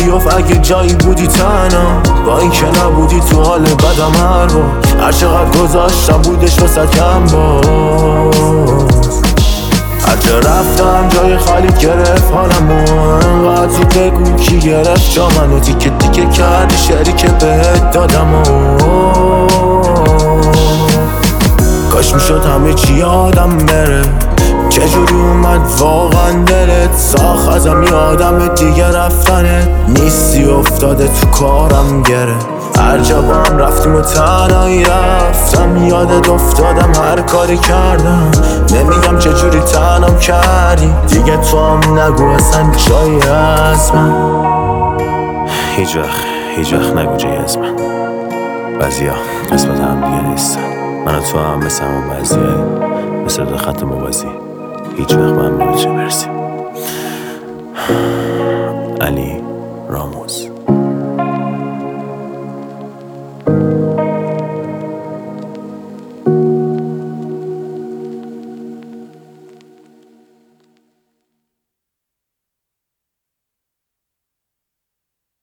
بیاف اگه جایی بودی تنها، با این که نبودی تو حال بدم هر بار. هر چقدر گذاشتم بودش واسه کم باز. هر جا رفتم جای خالی گرفت حالمو، انقدر زود بگو کی گرفت جا منو. تیکه تیکه کردی شعری که بهت دادم کاش میشد همه چی یادم بره. چجوری اومد واقعا دلت ساخت ازم یادم دیگه رفتنت نیستی، افتاده تو کارم گره. هر جا با هم رفتیم و تنهایی رفتم، یادت افتادم هر کاری کردم. نمیگم چجوری تنم کردی دیگه، تو هم نگو اصلا جایی از من. هیچ وقت نگو جایی از من. بعضیا قسمت هم دیگه نیستن. من و تو هم مثل همون بعضیه، مثل دو خط موازی، هیچ وقت با هم نمیتونیم برسیم. علی راموز.